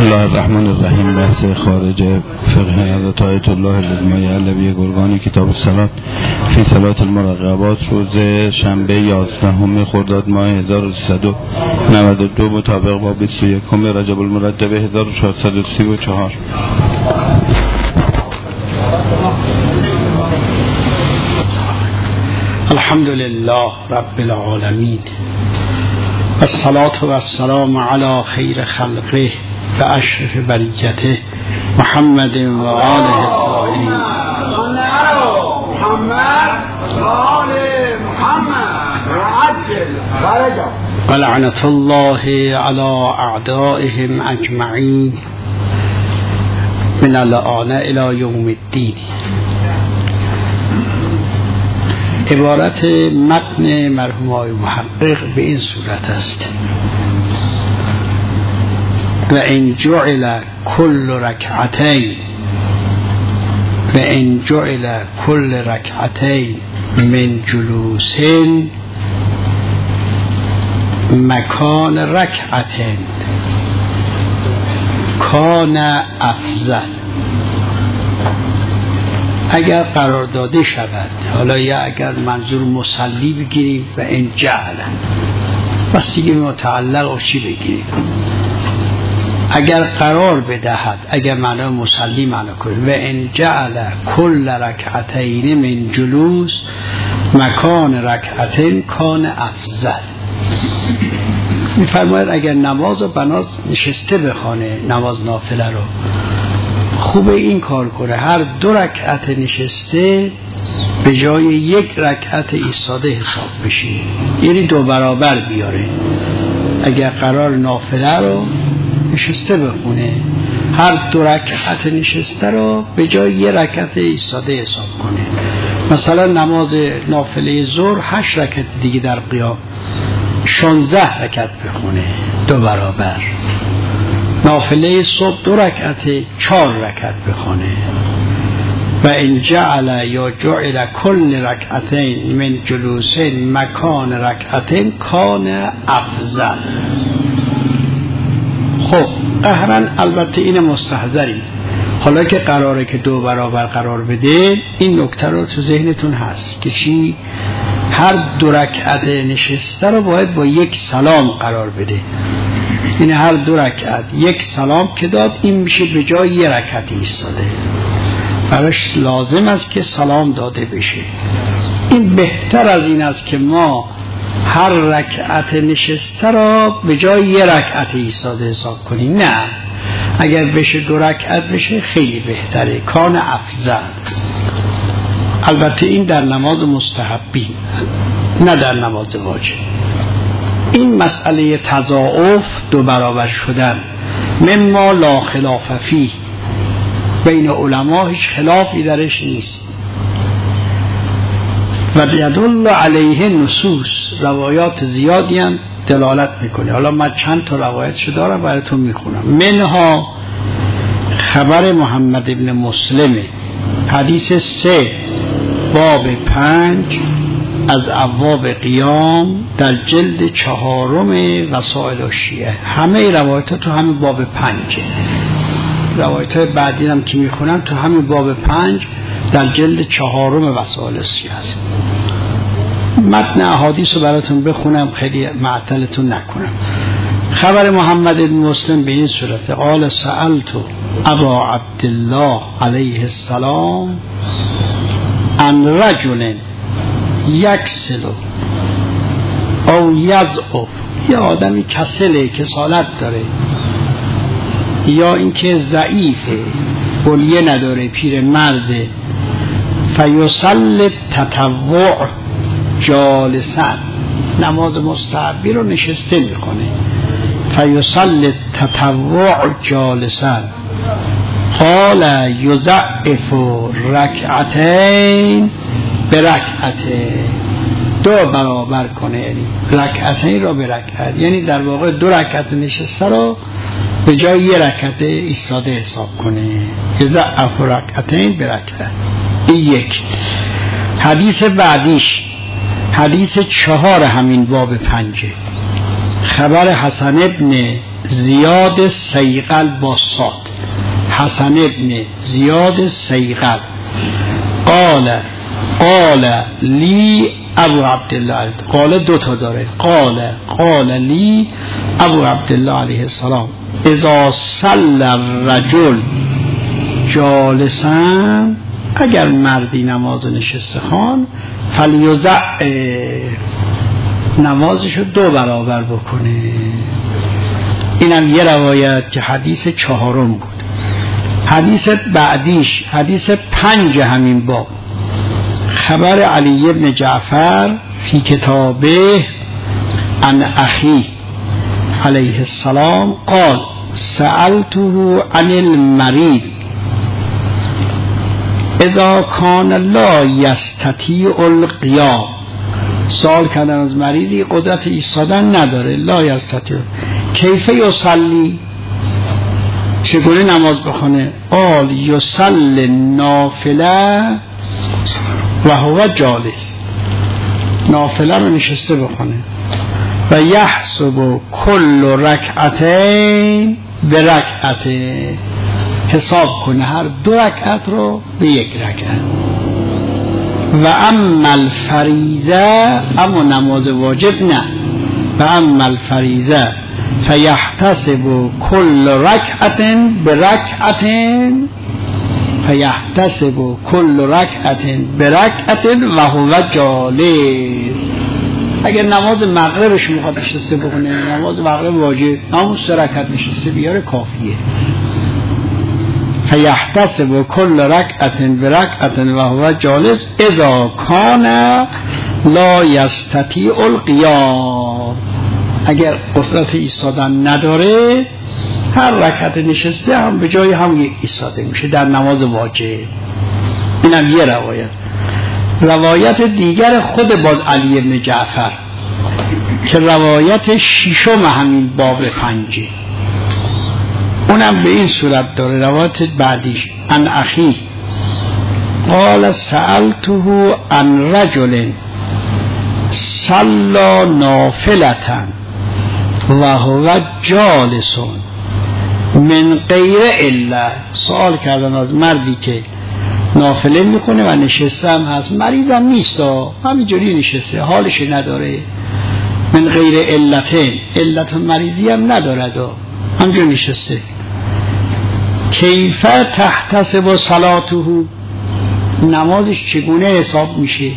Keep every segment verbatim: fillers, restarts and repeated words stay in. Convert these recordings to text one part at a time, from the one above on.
الله الرحمن الرحیم. بحث خارج فقه حضرت آیت الله لدمای علوی گرگانی کتاب الصلات فی صلات المراقبات روز شنبه یازدهم خرداد ماه هزار و سیصد و نود و دو مطابق با بیست و یکم رجب المردد هزار و چهارصد و سی و چهار. الحمد لله رب العالمین والصلاة والسلام علی خیر خلقه و اشرف بریته محمد و آله الطاهرین. و لعنة الله علی اعدائهم اجمعین من الآن الی یوم الدین. عبارت متن مرحوم آقای محقق به این صورت است: و ان جعل کل رکعتین و ان جعل کل رکعتین من جلوس مکان رکعتین کان افضل. اگر قرار داده شود، حالا یا اگر منظور مصلی بگیریم و این جعل بس دیگه متعلق و چی بگیریم، اگر قرار بدهد، اگر معنی مصلی معنی کنیم و این جعل کل رکعتین من جلوس مکان رکعتین کان افضل. میفرماید اگر نماز و بناز نشسته بخوانه، نماز نافله رو خوبه این کار کنه، هر دو رکعت نشسته به جای یک رکعت ایستاده حساب بشه، یعنی دو برابر بیاره. اگر قرار نافله رو نشسته بخونه، هر دو رکعت نشسته رو به جای یک رکعت ایستاده حساب کنه. مثلا نماز نافله ظهر هشت رکعت دیگه در قیام شانزده رکعت بخونه، دو برابر. نافله صبح دو رکعت چهار رکعت بخونه. و این جعل یا جعل کل رکعتین من جلوسین مکان رکعتین کان افضل. خب قهرن البته این مستحضری، حالا که قراره که دو برابر قرار بده، این نکته رو تو ذهنتون هست که چی؟ هر دو رکعت نشسته رو باید با یک سلام قرار بده. این هر دو رکعت یک سلام که داد، این میشه به جای یک رکعت ایستاده. براش لازم است که سلام داده بشه. این بهتر از این است که ما هر رکعت نشسته را به جای یک رکعت ایستاده حساب کنیم. نه، اگر بشه دو رکعت بشه خیلی بهتره، کان افضل. البته این در نماز مستحبی، نه در نماز واجب. این مسئله تضاعف، دو برابر شدن، مما لا خلاف فیه، بین علما هیچ خلافی درش نیست. و یدل علیه نصوص، روایات زیادی هم دلالت میکنه. حالا من چند تا روایتشو دارم براتون میخونم. منها خبر محمد ابن مسلم، حدیث سه باب پنج از ابواب قیام در جلد چهارم وسائل الشیعه. همه روایت ها تو همین باب پنجه. روایت های بعدی هم که میخونم تو همین باب پنج در جلد چهارم وسائل الشیعه است. متن احادیث رو براتون بخونم، خیلی معطلتون نکنم. خبر محمد بن مسلم به این صورت: قال سألت ابا عبدالله علیه السلام عن رجل یکسلو او یضعف، یا آدمی کسله، کسالت داره، یا اینکه ضعیفه، بلیه نداره، پیر مرده، فیصلی تطوع جالسن، نماز مستحبی رو نشسته میکنه، فیصلی تطوع جالسن. قال یضعف رکعتین برکعته، دو برابر کنه، یعنی رکعتین را به رکعت، یعنی در واقع دو رکعت نشسته رو به جای یک رکعت ایستاده حساب کنه. یضعف رکعتین برکعت. این یک. حدیث بعدیش حدیث چهار همین باب پنجه. خبر حسن ابن زیاد سیقل با صاد، حسن ابن زیاد سیقل قال قال لی ابو عبدالله، قال دو تا داره، قال قال لی ابو عبدالله علیه السلام اذا صلی الرجل جالسا، اگر مردی نماز نشسته خوان فلیوزع، نمازشو دو برابر بکنه. اینم یه روایت که حدیث چهارم بود. حدیث بعدیش حدیث پنج همین باب، خبر علی ابن جعفر فی کتابه عن اخی علیه السلام قال سألته عن المريض اذا کان لا یستطیع القیام، سوال کردن از مریضی قدرت ایستادن نداره، لا یستطیع، کیف یصلی، چگونه نماز بخونه؟ قال یصلی نافله و هو جالس، نافله رو نشسته بخونه. و یحسب کل رکعتین به رکعته، حساب کنه هر دو رکعت رو به یک رکعت. و اما الفریضه، اما نماز واجب نه، و اما الفریضه فیحتسب کل رکعت به رکعت، فیحتسب کل رکعت به رکعت و هو جالس. اگر نماز مغربش میخواد نشسته بکنه، نماز مغرب واجب، نماز سه رکعت نشسته بیاره کافیه. فیحتسب کل رکعت برکعت و هو جالس اذا کان لا یستطیع القیام، اگر قدرت ایستادن نداره هر رکعت نشسته هم به جای هم یک ایستاده میشه در نماز واجب. اینم یه روایت. روایت دیگر خود باز علی ابن جعفر که روایت ششم همین باب پنجه، اونم به این صورت داره. روایت بعدیش عن اخی قال سألته عن رجل صلى نافلة و هو جالس من غیر الا، سوال کردن از مردی که نافله میکنه و نشسته هم هست، مریضم نیست، همینجوری نشسته، حالش نداره، من غیر علتین، علت مریضی هم نداره، همینجوری نشسته. کیف تحتسب صلاته، نمازش چگونه حساب میشه؟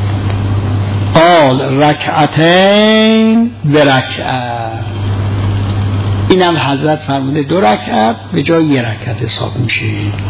قال رکعتین برکعت، اینم حضرت فرموده دو رکعت به جای یک رکعت حساب میشه.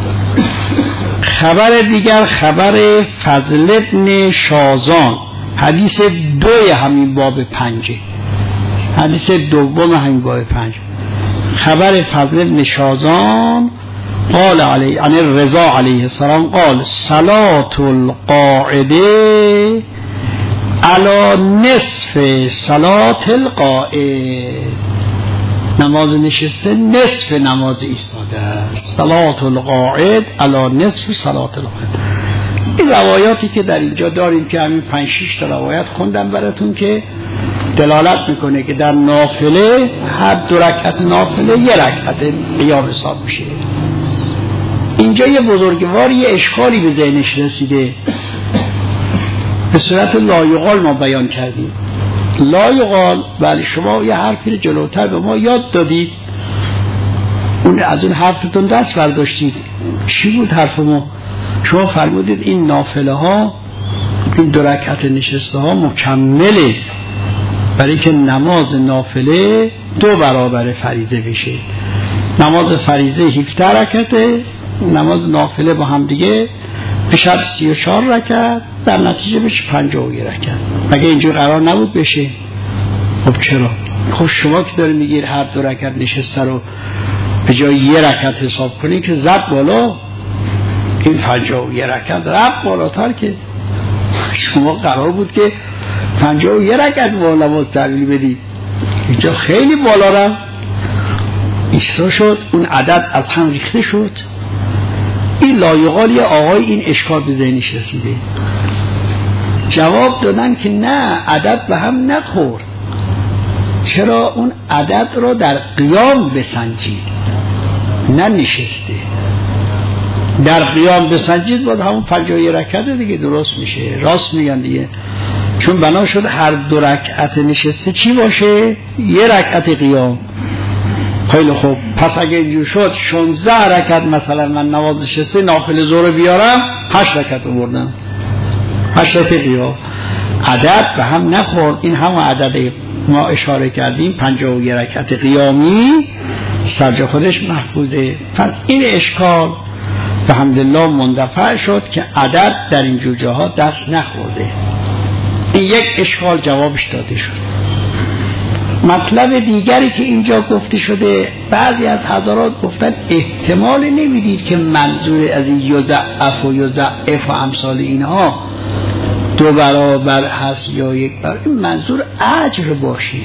خبر دیگر خبر فضل ابن شازان، حدیث دوی همین باب پنجه، حدیث دوم همین باب پنج، خبر فضل ابن شازان قال علی عن الرضا علیه السلام قال صلاة القاعده علی نصف صلاة القائد، نماز نشسته نصف نماز ایستاده است. صلاة القاعد علی نصف صلاة القائد. این روایاتی که در اینجا داریم که همین پنج شش تا روایت خوندم براتون که دلالت میکنه که در نافله هر دو رکعت نافله یک رکعت قیام حساب میشه. اینجا یه بزرگواری یه اشکالی به ذهنش رسیده، به صورت لایقال ما بیان کردیم. لایقال، بله شما یه حرفی جلوتر به ما یاد دادید، اون از اون حرفتون دست برداشتید. چی بود حرف ما؟ شما فرمودید این نافله ها، این دو رکعت نشسته ها مکمله برای که نماز نافله دو برابر فریضه بشه. نماز فریضه هفده رکعته، نماز نافله با هم دیگه به شب سی و چهار رکعت، در نتیجه بشه پنجاه و یک رکعت. مگه اینجور قرار نبود بشه؟ خب چرا؟ خب شما که داری میگیر هر دو رکعت نشسته رو به جای یک رکعت حساب کنی که زد بالا، این پنجاه و یک رکعت رفت بالاتر، که شما قرار بود که پنجاه و یک رکعت با نماز تحویل بدی، اینجا خیلی بالا رفت، ایسا شد، اون عدد از هم ریخته شد. این لایقالی آقای این اشکال به ذهنش رسیده، جواب دادن که نه، عدد به هم نخورد، چرا اون عدد رو در قیام بسنجید نه نشسته. در قیام بسنجید باید همون پنجاه و یک رکعت دیگه درست میشه. راست میگن دیگه، چون بنا شد هر دو رکعت نشسته چی باشه؟ یه رکعت قیام. خیلی خوب، پس اگه اینجور شد شانزده رکعت مثلا من نماز نشسته نافل ظهر بیارم، هشت رکعت آوردم، هشت رکعت قیام. عدد به هم نخورد. این همون عدد ما اشاره کردیم پنجاه و یک رکعت قیامی سرجا خودش محفوظه. پس این اشکال به حمدالله مندفع شد که عدد در این جور جاها دست نخورده. این یک اشکال جوابش داده شد. مطلب دیگری که اینجا گفته شده، بعضی از حضرات گفتن احتمال نمیدید که منظور از این یضعف و یضعف و امثال اینها دو برابر هست یا یک برابر. این منظور اجر باشه،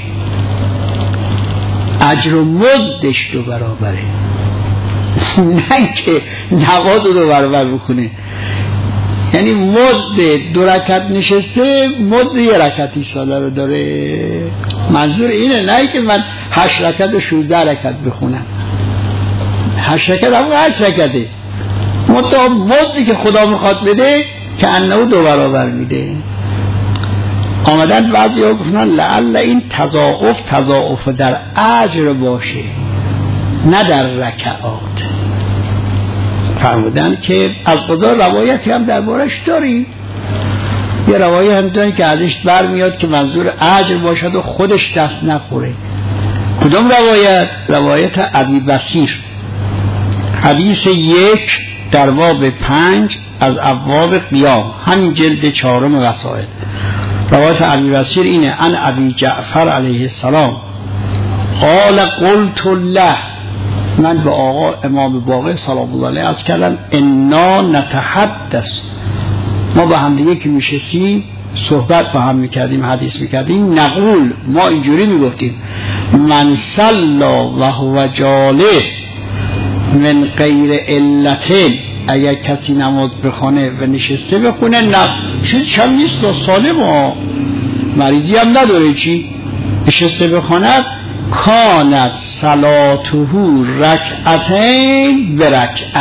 اجر و مزدش دو برابره، نه که نواز دو برابر بکنه. یعنی مزد دو رکعت نشسته مزد یه رکعتی ساله رو داره. منظور اینه، نه که من هشت رکعت و شوزده رکعت بخونم. هشت رکعت همون هشت رکعته، مطمئن مزدی که خدا میخواد بده که انه دو برابر میده. آمدن بعضی ها گفتن لعل این تضاعف تضاعف در اجر باشه نه در رکعات. فرمودن که از قضا روایتی هم دربارش داریم، یه روایت هم داریم که ازش برمیاد که منظور اجر باشد و خودش دست نخوره. کدام روایت؟ روایت ابی بصیر، حدیث یک در باب پنج از ابواب قیام، همین جلد چهارم وسائل. روایت ابی بصیر اینه: ان ابی جعفر علیه السلام قال قلت له، من به آقا امام باقر سلام الله علیه از کردم انا نتحدث، ما با هم دیگه که میشستیم صحبت با هم میکردیم، حدیث میکردیم، نقول، ما اینجوری میگفتیم من صلا و هو جالس من غیر علتین، اگر کسی نماز بخونه و نشسته بخونه نه چیز چم نیست، دو سالم ها مریضی هم نداره، چی نشسته بخونه کانت صلاته رکعتین برکعه،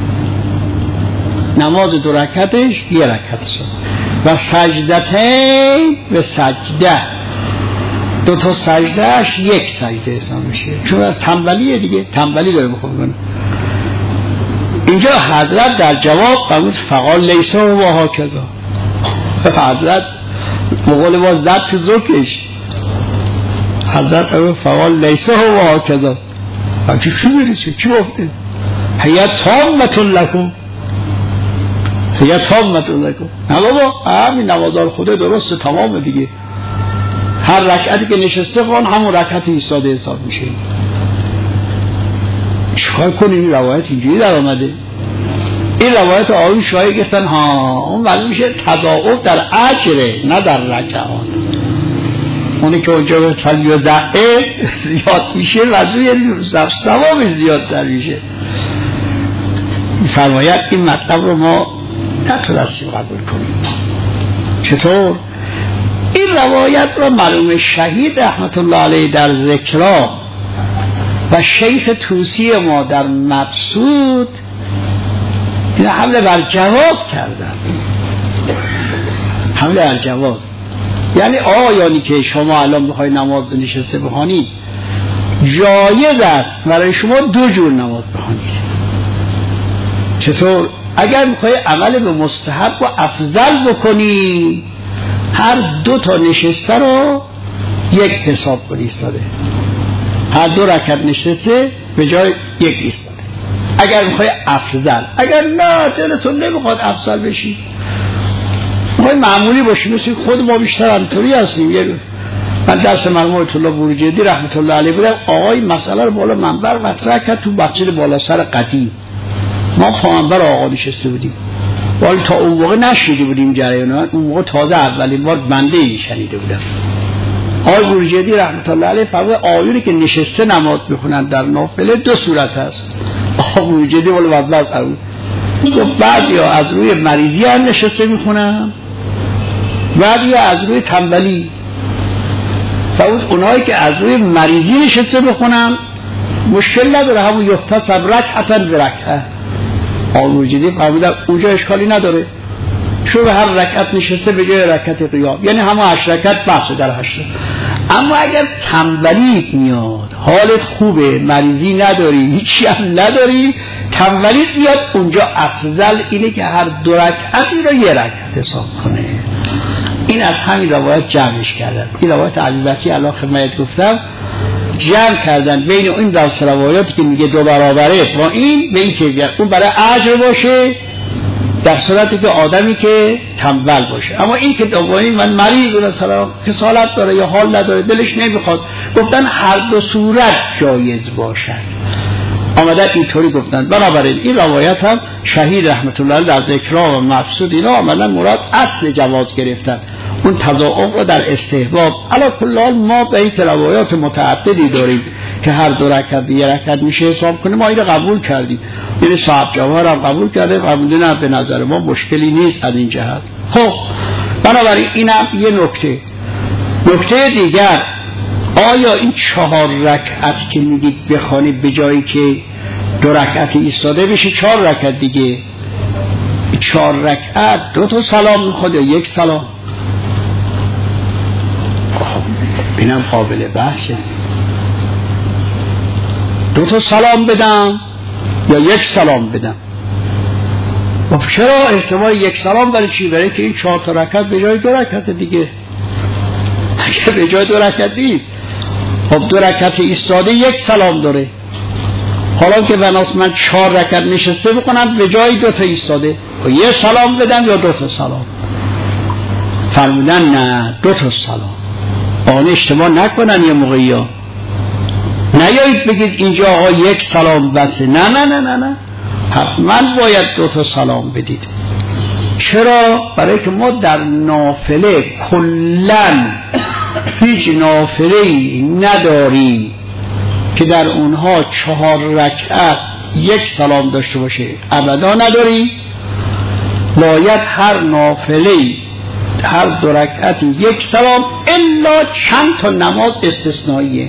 نماز دو رکعتش یه رکعت شد، و سجدتین به سجده، دو تا سجدهش یک سجده حساب میشه، چون از تنبلیه دیگه، تنبلی داره بخونه. اینجا حضرت در جواب فرمود فقال لیس و هاکذا، حضرت مقال باز زد تو ذوقش، حضرت فرمود فقال لیس و هاکذا، همچه چی برسه چی گفته؟ هی تامة لکم، هی تامة لکم، نه بابا همین نمازار خدا درست تمام دیگه، هر رکعتی که نشسته خون همون رکعت ایستاده حساب میشه. چکار کنیم؟ این روایت اینجوری در آمده. این روایت آقای شاهی گفتن ها اون معلوم میشه تضاعف در اجره نه در رکعات. اونی که اونجا به فلیضعف زیاد میشه وضوع یعنی ثوابش زیادتر میشه. فرمایت این مطلب رو ما نتونستیم قبول کنیم. چطور؟ این روایت رو مرحوم شهید رحمت الله علیه در ذکرا و شیخ توسی ما در مبسوط این حمله بر جواز کردن، حمله بر جواز، یعنی آیانی که شما الان بخوای نماز نشسته بخوانید جایز است برای شما دو جور نماز بخوانید. چطور؟ اگر بخوای عمل به مستحب و افضل بکنی هر دو تا نشسته رو یک حساب کنی ایستاده، هر دو رکعت نشسته به جای یک ایستاده. اگر میخوای افضل، اگر نه دلتون نمیخواد افضل بشی میخوای معمولی باشی، مثل خود ما بیشتر همطوری هستیم. یه من درس مرحوم آیت الله بروجردی رحمت الله علیه بودم، آقای مسئله رو بالا منبر مطرح کرد تو مسجد بالا سر قدیم، ما پا منبر آقا نشسته بودیم، ولی تا اون موقع نشیده بودیم جریانات، اون موقع تازه اولین بار بنده این شنیده بودم. آقای بروجردی رحمت الله علیه فرمود آیونی که نشسته نماز بخونن در نافله دو صورت هست. آقای بروجردی ولی وضبط فرمود بعضی ها از روی مریضی هم نشسته میخونن، بعضی ها از روی تنبلی. و اون اونایی که از روی مریضی نشسته بخونن مشکل نداره، همون یحتسب رکعتا برکعه. آلوجیدی فرمودن اونجا اشکالی نداره، شو به هر رکعت نشسته به جای رکعت قیام، یعنی همه هشت رکعت بس در هشت. اما اگر تنبلیت میاد، حالت خوبه، مریضی نداری، هیچی هم نداری، تنبلیت میاد، اونجا افضل اینه که هر دو رکعتی رو یه رکعت حساب کنه. این از همین روایت جمعش کردن. این روایت علیبتی علا خدمت گفتم جمع کردن بین این دو روایاتی که میگه دو برابره با این، به این که اون برای اجر باشه در صورتی که آدمی که تنبل باشه. اما این که دومی من مریض مثلا کسالت داره یا حال نداره دلش نمیخواد، گفتن هر دو صورت جایز باشد، آمدن اینطوری گفتن. بنابراین این روایت هم شهید رحمت الله علیه در ذکرها و مقصود اینا آمدن مراد اصل جواز گرفتن، اون تضاعف رو در استحباب. علی کل حال ما به این روایات متعددی داریم که هر دو رکعت یه رکعت میشه حساب کنیم، ما اینو قبول کردیم، یعنی صاحب جواهر هم قبول کرده، قبول نه، به نظر ما مشکلی نیست از این جهت. خب بنابراین اینم یه نکته. نکته دیگر، آیا این چهار رکعت که میگید بخوانید به جایی که دو رکعت ایستاده بشه چهار رکعت دیگه، چهار رکعت دو تا سلام میخواد یا یک سلام؟ اینم قابل بحثه، دو تا سلام بدم یا یک سلام بدم؟ خب چرا احتمال یک سلام برای چی؟ برای که این چهار تا رکعت به جای دو رکعت دیگه، اگه به جای دو رکعت نیست خب دو رکعت ایستاده یک سلام داره، حالا که بناس من چهار رکعت نشسته بکنم به جای دو تا ایستاده یه سلام بدم یا دو تا سلام؟ فرمودن نه دو تا سلام. آن اشتباه نکنن یه موقعی ها نیایید بگید اینجا آقا یک سلام بسه، نه نه نه نه نه، حتما باید دو تا سلام بدید. چرا؟ برای که ما در نافله کلن هیچ نافله‌ای نداریم که در اونها چهار رکعت یک سلام داشته باشه، ابدا نداریم. باید هر نافله‌ای هر دو رکعت یک سلام، الا چند تا نماز استثنائیه.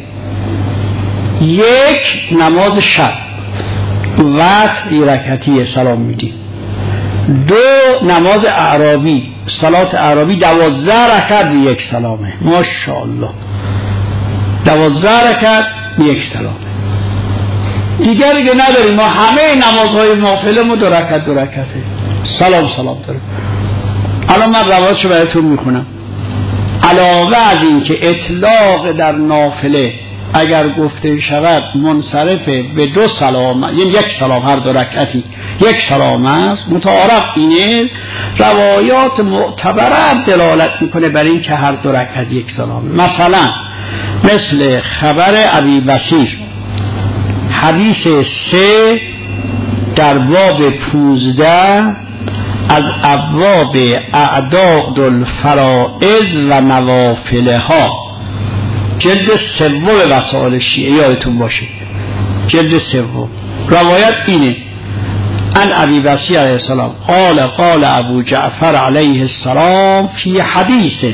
یک نماز شب وقت یه رکعتی سلام میدیم، دو نماز اعرابی صلات اعرابی دوازده رکعت یک سلامه، ماشاءالله دوازده رکعت یک سلامه. دیگر دیگه نداریم، ما همه نمازهای نافله ما دو رکعت دو رکعته سلام سلام داریم. الان من روایتشو براتون میخونم. علاوه از این که اطلاق در نافله اگر گفته شود منصرف به دو سلام، یعنی یک سلام هر دو رکعتی یک سلام است، متعارف اینه، روایات معتبره دلالت میکنه بر این که هر دو رکعت یک سلام. مثلا مثل خبر ابی بصیر حدیث سه در باب پونزده از ابواب اعداد الفرائض و نوافلها، جلد سوم وسائل شیعه، یادتون باشه جلد سوم. روایت اینه: ان ابی بصیر علیه السلام قال قال ابو جعفر علیه السلام فی حدیث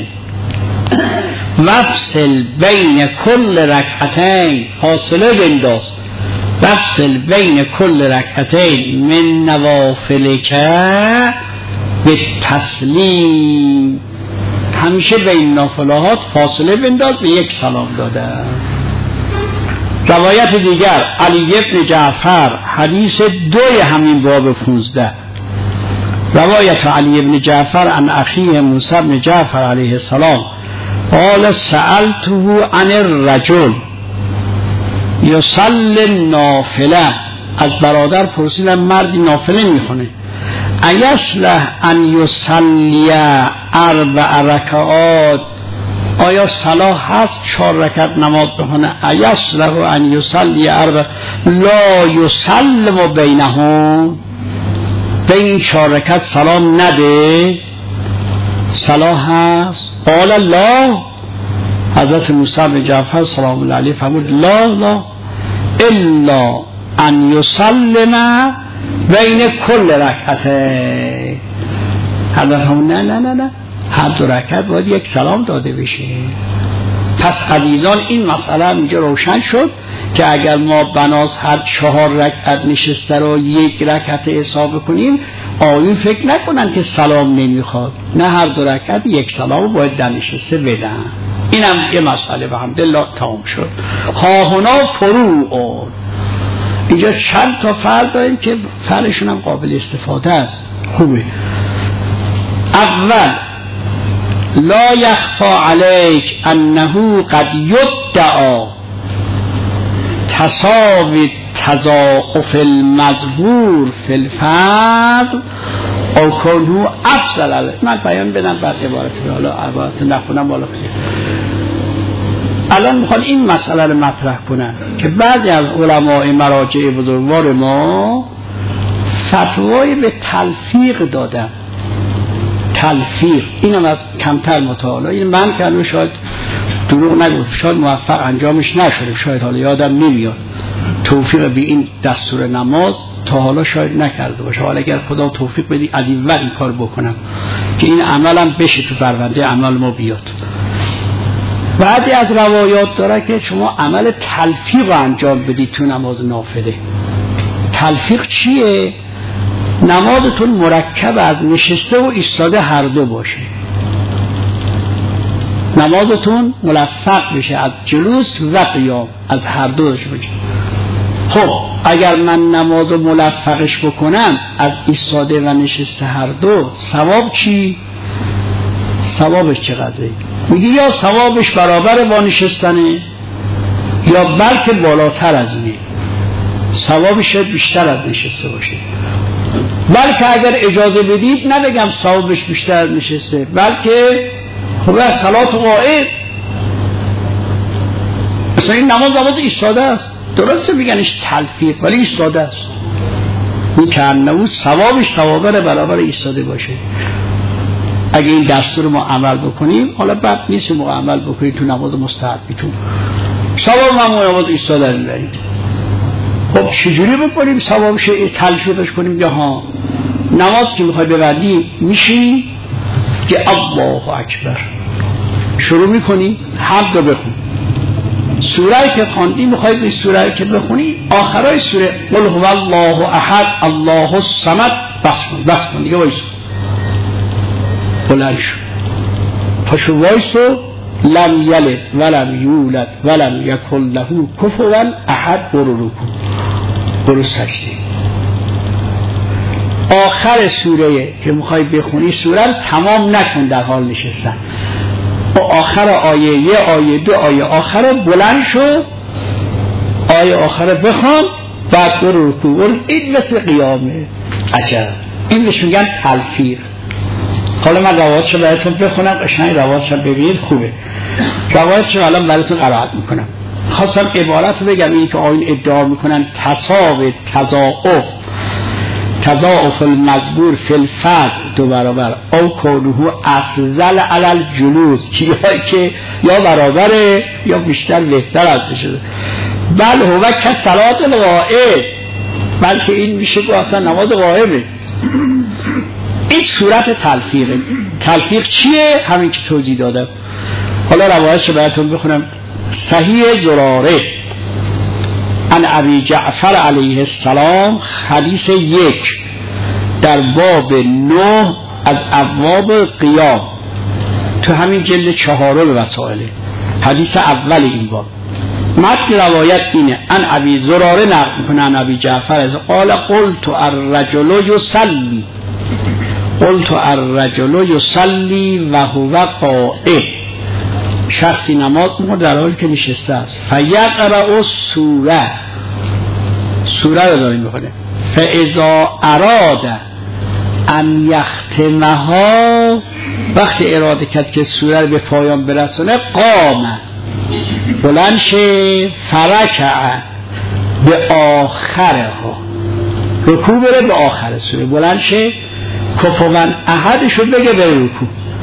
وفصل بین کل رکعتین، فاصله بنداز، وفصل بین کل رکعتین من نوافلک به تسلیم، همیشه بین نافلهات فاصله بنداز به یک سلام دادن. روایت دیگر علی ابن جعفر حدیث دوی همین باب پونزده، روایت علی ابن جعفر عن اخیه موسی ابن جعفر علیه السلام قال سألته عن الرجل یصلی نافله، از برادر پرسیدم مردی نافله میخونه، ایصلح ان یصلی اربع رکعات، آیا صلاح هست چهار رکعت نماز بخونه؟ ایصلح ان یصلی اربع لا یسلم بینهم، بین چهار رکعت سلام نده، صلاح هست؟ قال لا، حضرت موسی بن جعفر سلام الله علیه فرمود لا لا الا ان یسلم بین کل رکعته. حضرت همون نه نه نه نه هر دو رکعت باید یک سلام داده بشه. پس عزیزان این مسئله اینجا روشن شد که اگر ما بناس هر چهار رکعت نشسته رو یک رکعت حساب کنیم، آیون فکر نکنن که سلام نمیخواد، نه هر دو رکعت یک سلام باید در نشسته بدن. اینم یه مسئله به حمدالله تمام شد. ها هنا فروع، اینجا چند تا فرد داریم که فرشون هم قابل استفاده است. خوبه. اول، لا یخفا علیک انه قد یدعا تساوی تضاعف المذکور فی الفرض او کنه افضل علیه. من بیان بدم بعد عبارت حالا عبارت نخونم بالا کنیم. الان میخوان این مسئله رو مطرح کنن که بعضی از علماء مراجع بزرگوار ما فتوای به تلفیق دادن. تلفیق اینم از کمتر مطالعه، این من که شاید دروغ نگفت، شاید موفق انجامش نشده، شاید حالا یادم نمیاد توفیق به این دستور نماز تا حالا شاید نکرده باشه. حالا اگر خدا توفیق بدی از این ور این کار بکنم که این عملم بشه تو پرونده عمل ما بیاد. بعضی از روایات داره که شما عمل تلفیق رو انجام بدید تو نماز نافله. تلفیق چیه؟ نمازتون مرکب از نشسته و ایستاده هر دو باشه، نمازتون ملفق بشه از جلوس و قیام، از هر دو باشه. خب اگر من نماز ملفقش بکنم از ایستاده و نشسته هر دو، ثواب چی؟ ثوابش چقدره؟ میگه یا ثوابش برابر با نشستنه یا بلکه بالاتر از اینه، ثوابش بیشتر از نشسته باشه. بلکه اگر اجازه بدید نبگم ثوابش بیشتر از نشسته، بلکه خب صلات قائم، مثلا این نماز نماز ایستاده است، درسته میگنش تلفیق ولی ایستاده است، این که انه ثوابش ثوابه برابر ایستاده باشه. اگه این دستور ما عمل بکنیم، حالا بد نیست ما عمل بکنیم تو نماز مستحبیتون، ثواب ما نماز ایستاده میبرید. خب چجوری بکنیم ثوابش تلفیقش کنیم؟ یا ها نماز که میخوای ببندی میشی که الله اکبر شروع میکنی، حمد رو بخون، سوره که خواندی میخوای به سوره که بخونی آخرای سوره قل هو الله احد الله الصمد بس کن بس کن دیگه وایسو، بلند شو، پاشو وایسو، لم یلد ولم یولد ولم یکن له کفوا احد، برو رو کن، برو سجده. آخر سوره که میخوای بخونی سوره رو تمام نکن در حال نشستن، و آخر آیه یه آیه دو آیه آخر بلند شو، آیه آخر بخوان، بعد برو رکوع، برو. این مثل قیامه. عجب، این بهش میگن تلفیق. حالا من روایتشو براتون بخونم، قشنگ روایتشو ببینید، خوبه. روایتشو الان براتون قرائت میکنم. خواستم عبارت رو بگم، این که آیین ادعا میکنن تساوی تضاعف تضاعف المذکور فی الفرض دو برابر او کونه افضل علی الجلوس، که یا برابره یا بیشتر بهتر از شده، بل هو که صلات الغائب، بلکه این میشه که اصلا نماز غائبه. این صورت تلفیقه. تلفیق چیه؟ همین که توضیح دادم. حالا روایتشو براتون بخونم. صحیح زراره عن ابی جعفر علیه السلام، حدیث یک در باب نه از ابواب قیام، تو همین جلد چهارم وسائل، حدیث اول این باب. متن روایت اینه، عن ابی زراره نقل میکنه عن ابی جعفر از قال قلت الرجل یصلی قلت الرجل یصلی و هو قائم، شخصی نماز میکنه در حالی که نشسته است، فیقرأ سوره، سوره رو داریم میکنه، فاذا اراد ان یختمها، وقتی اراده کرد که سوره رو به پایان برسونه، قام بلند شه، فرکع به آخرها، رکوع بره به آخر سوره، بلند شه، کفوا احدشو بگه به رکوع،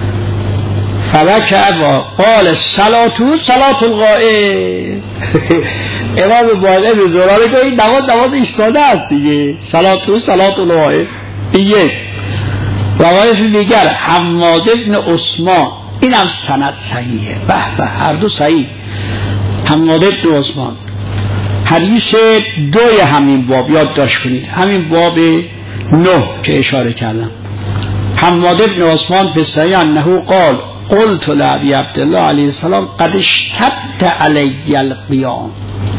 فرکع و قال صلاتو صلات الغائب. امام باقر زراره که این نماز نماز ایستاده است دیگه، صلاتو صلات الغائب. یک روایت دیگر حماد ابن عثمان، این هم سند صحیحه. به به هر دو صحیح. حماد بن عثمان حدیث دوی همین باب یاد داشت کنید، همین باب نه که اشاره کردم. حماد بن عثمان فی صحیح انه قال قلت لابی عبدالله علیه السلام قد اشتد علی القیام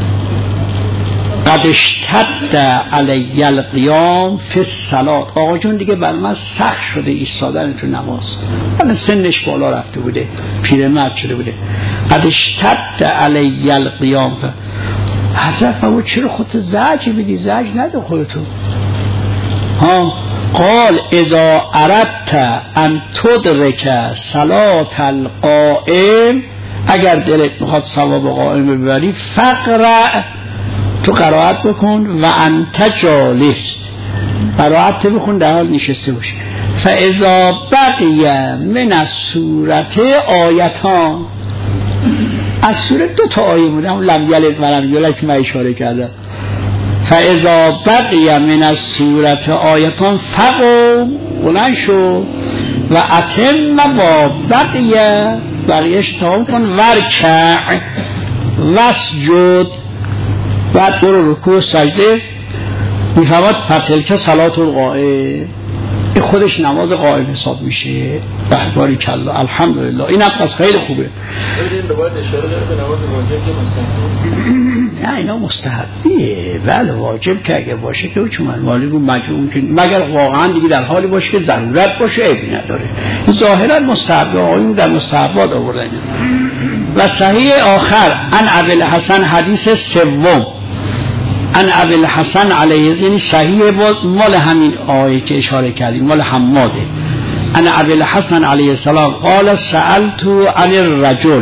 قد اشتد علی القیام فی الصلاة. آقا جون دیگه بر من سخت شده ایستادن تو نماز، من سنش بالا رفته بوده، پیرمرد شده بوده. قد اشتد علی القیام. حضرت فرمود چرا خودت زجر بدی؟ زجر نده خودتو. ها قال اذا اردت ان تدرک صلاة القائم، اگر دلت میخواد ثواب قائم ببری، فقرأ، تو قرائت بکن، و انت جالس، قرائت بکن در حال نشسته باشی. فاذا بقی من السورة آیتان، از سوره دو تا آیه بوده، هم لم یلد و لم یولد که من اشاره کردم. فاذا بقی من السورة آیتان فقم، بلند شو، و اتم با بقی، بقیهش تمام کن، ورکع وسجد، بعد برو رکوع سجده. میفهمد فتلک صلاة القائم، این خودش نماز قائم حساب میشه. بحباری کلا الحمدلله. این هم پس خیلی خوبه. این دوباره اشاره داره به نماز واجب که مستحب؟ نه اینا مستحبیه. بله واجب که اگه باشه که چون مالی گو مجموع که مگر واقعا دیگه در حالی باشه که ضرورت باشه عیبی نداره. ظاهرا مستحبه، آیون در مستحبات آوردن. و صحیح آخر ان ابی الحسن حدیث سوم ان ابی الحسن علیه، یعنی صحیح باز مال همین آیه که اشاره کردیم، مال حماده. ان ابی الحسن علیه السلام قال سألت عن الرجل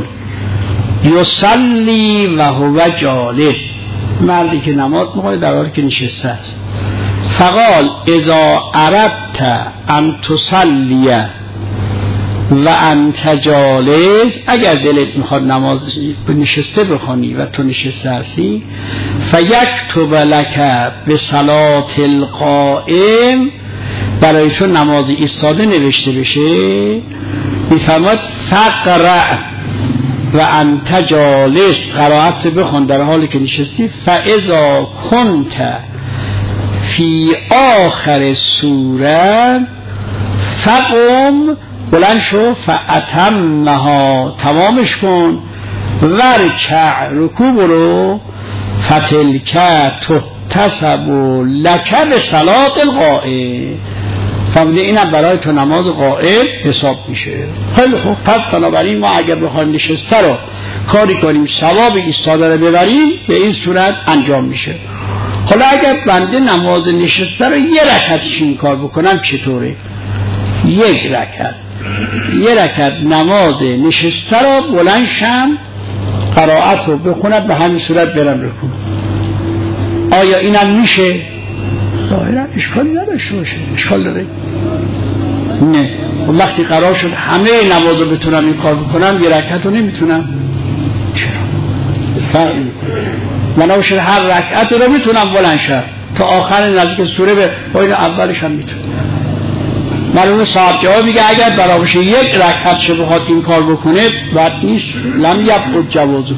یصلی و هو جالس، مردی که نماز میخونه در حالی که نشسته است. فقال اذا اردت ان تصلی و انت جالس، اگر دلت میخواد نماز نشسته بخونی و تو نشسته هستی، فیکتب لک به صلاة القائم، برای تو نماز ایستاده نوشته بشه. میفرماد فقرأ و انت جالس، قرائت بخون در حالی که نشستی. فاذا کنت فی آخر سوره فقم، بلند شو، فاتمها، تمامش کن، ورکع، رکوع برو، فتلک تحتسب لک به صلاة القائم. فهمیده اینم برای تو نماز قائم حساب میشه. خیلی خوب. پس بنابراین ما اگر بخوایم نشسته رو کاری کنیم ثواب ایستاده رو ببریم، به این صورت انجام میشه. حالا اگر بنده نماز نشسته رو یه رکعتش این کار بکنم چطوره؟ یک رکعت یه رکعت نماز نشسته رو بلند شم، قرائت رو بخونم، به همین صورت برم رکوع. آیا اینم میشه؟ ظاهرا اشکالی نداشته باشه. اشکال داره؟ نه. وقتی قرار شد همه نماز رو بتونم این کار بکنم، یه رکعت رو نمیتونم. چرا؟ فرق میکنه. من باشه هر رکعت رو میتونم بلند شم تا آخر نزدیک سوره به باید اولش هم میتونم. معلومه صاحب جواب میگه اگر برابرش یک رکعت شه بخواد این کار بکنه بد نیست، لم یبقد جوازه.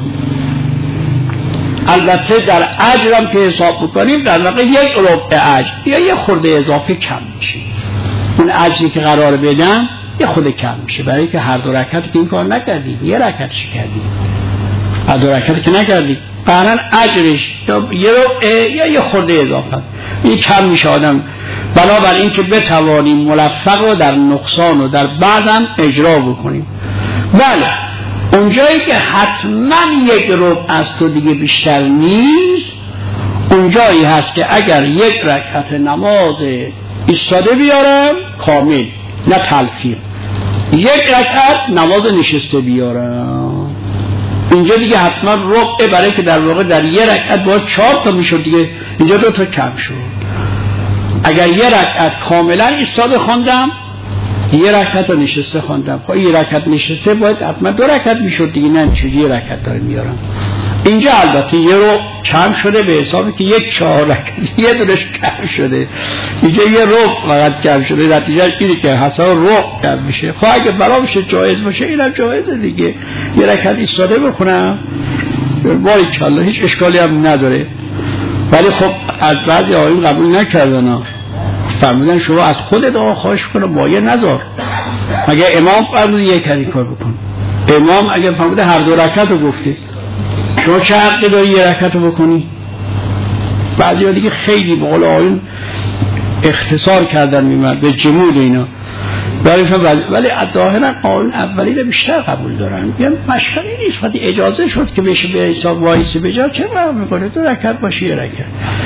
البته در اجرم که حساب بکنیم در واقع یک ربع اجر یا یک خورده اضافه کم میشه. اون اجری که قرار بدم یه خورده کم میشه، برای که هر دو رکعت که این کار نکردی، یه رکعتش کردی، هر دو رکعت که نکردی، قرار اجرش یا یه ربع یا یه خورده اضافه این کم میشه. آدم بنابراین که بتوانیم ملفق رو در نقصان و در بعدم اجرا بکنیم. بله اونجایی که حتما یک ربع از تو دیگه بیشتر نیست، اونجایی هست که اگر یک رکعت نماز ایستاده بیارم کامل، نه تلفیق، یک رکعت نماز نشسته بیارم، اینجا دیگه حتما ربع، برای که در واقع در یک رکعت باید چهار تا میشد دیگه، اینجا دو تا کم شد. اگر یک رکعت کاملا ایستاده خواندم، یه رکعت رو نشسته خواندم، خب یه رکعت نشسته باید حتما دو رکعت میشد دیگه، نه چجوری یه رکعت داره میارم. اینجا البته یه رو کم شده به حسابی که یک چهار رکعت یه دونش کم شده، اینجا یه رو فقط کم شده، نتیجهش اینه که حساب رو کم میشه. خب اگه برامش جایز باشه اینم جایزه دیگه، یه رکعت ایستاده بخونم باری کلا هیچ اشکالی هم نداره. ولی خب از بعضی آقایون قبول نکردن ها، فرمودن شما از خود دعا خواهش کنه مایه نذار، مگه امام فرموده یک کاری کار بکن، امام اگه فرموده هر دو رکعت رو گفته شما چه حقی داری یه رکعت رو بکنی؟ بعضی ها دیگه خیلی به قول آقایون اختصار کردن میمد به جمود اینا، ولی از ظاهرا آقایون اولی رو بیشتر قبول دارن، میگن مشکلی نیست، وقتی اجازه شد که بشه به حساب وایسی بجا چه فرق میکنه دو رکعت باشه یه رکعت.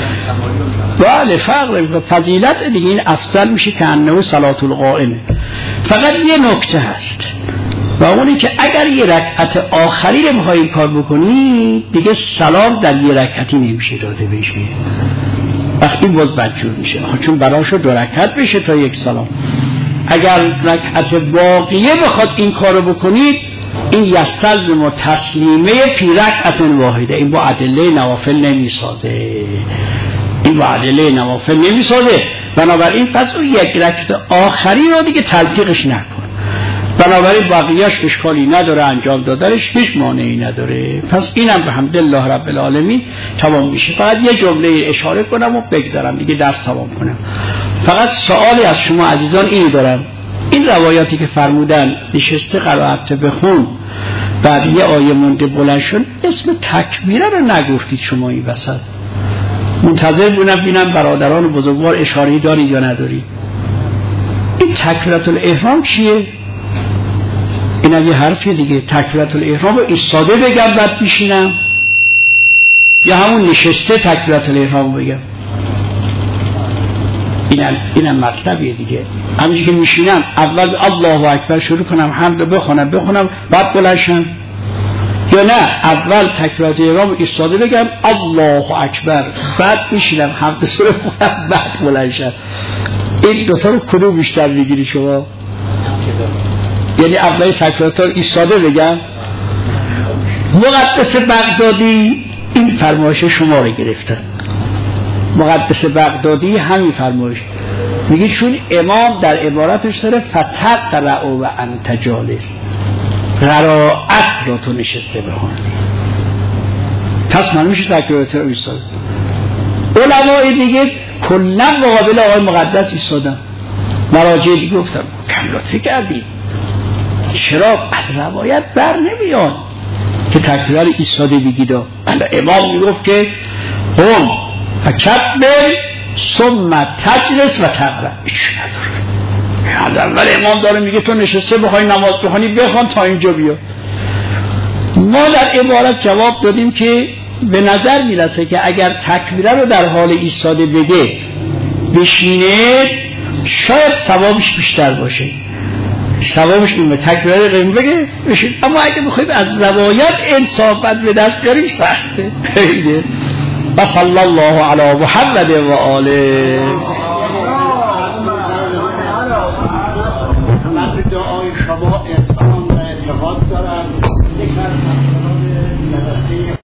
بله فرق میکنه، فضیلت دیگه این افضل میشه که انه صلات القائمه. فقط یه نکته هست و اونی که اگر یه رکعت آخری رو بخواید کار بکنی دیگه سلام در یه رکعتی نمیشه داده بشه، وقتی باز بدجور میشه، چون براشو دو رکعت بشه تا یک سلام. اگر رکعت باقیه بخواد این کارو بکنید این یستلزم تسلیمه فی رکعت واحده، این با ادله نوافل نمیسازه، این با ادله نوافل نمیسازه. بنابراین پس اون یک رکعت آخری رو دیگه تلفیقش نکن، بنابراین بقیه‌اش اشکالی نداره، انجام دادنش هیچ مانعی نداره. پس اینم به حمدالله رب العالمین تمام میشه. فقط یه جمله اشاره کنم و بگذارم دیگه درس تمام کنم. فقط سوالی از شما عزیزان اینو دارم، این روایاتی که فرمودن نشسته قرائت بخون بعد یه آیه مونده بلند شد، اسم تکبیره رو نگفتید شما این وسط، منتظر بودم ببینم برادران بزرگوار اشاره‌ای دارید یا ندارید. این تکبیرة الاحرام چیه؟ این یه حرفی دیگه، تکبیرة الاحرام رو ایستاده بگم بعد بشینم یا همون نشسته تکبیرة الاحرام بگم؟ اینم اینم مطلبیه دیگه. همونجوری که میشینم اول الله اکبر شروع کنم حمد بخونم بخونم بعد بلند شم، یا نه اول تکبیرة الاحرام ایستاده بگم الله اکبر بعد میشینم حمد سوره بخونم بعد بلند شم؟ این دو تا رو کدوم بیشتر میگیری شما؟ یعنی اول تکبیرات رو ایستاده بگم؟ مقدس بغدادی این فرمایش شما رو گرفتن، مقدس بغدادی همین فرمایش میگه چون امام در عبارتش داره فتقرأ و انت جالس، قرائت را تو نشسته بخون، پس من میشه تکبیرات رو ایستاده. علمای دیگه کلا مقابل آقای مقدس ایستادن، مراجع دیگه گفتم کم لطفی کردید، چرا از روایت بر نمیاد که تکبیر ایستاده بگید؟ امام میگفت که قم فکبر ثم تجلس و تقرأ، هیچ نداره. از اول امام داره میگه تو نشسته بخوای نماز بخونی بخوان تا اینجا بیا. ما در عبارت جواب دادیم که به نظر میرسه که اگر تکبیره رو در حال ایستاده بگه بشینه شاید ثوابش بیشتر باشه، ثوابش این به تکبیره رو قیم بگه بشین. اما اگه بخوایم از روایت انصافت به دست بیاریم سخته خیلی. و صلی الله علی محمد و آله. من به دعای شما